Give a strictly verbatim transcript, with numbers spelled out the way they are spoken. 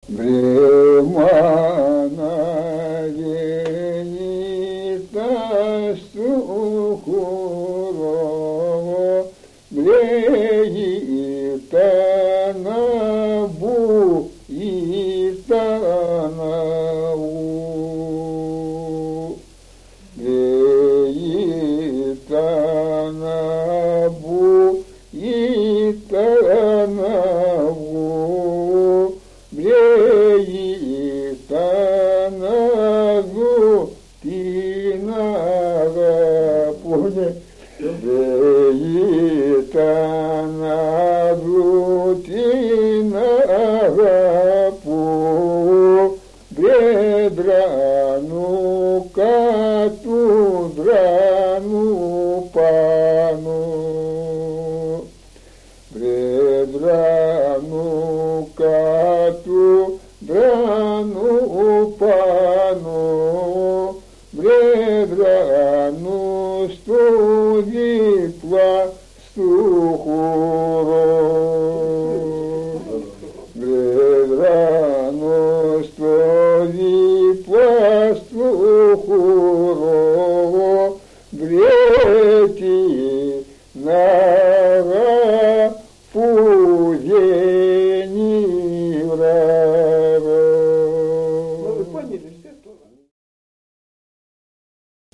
βρεμάνα γεννήτα στο χώρο, βρε γητάνα που γητάνα ου, βρε γητάνα που γητάνα ου, βρε γητάνα δου την αγαπούνε, βρε γητάνα δου την αγαπού, βρε δρανού κάτω δρανού πάνω, βρε δρανού κάτω δρανού πάνω, βρε δρανού στο δίπλα στου χώρο, βρε δρανού στο δίπλα στου χώρο, βρε την αγαπού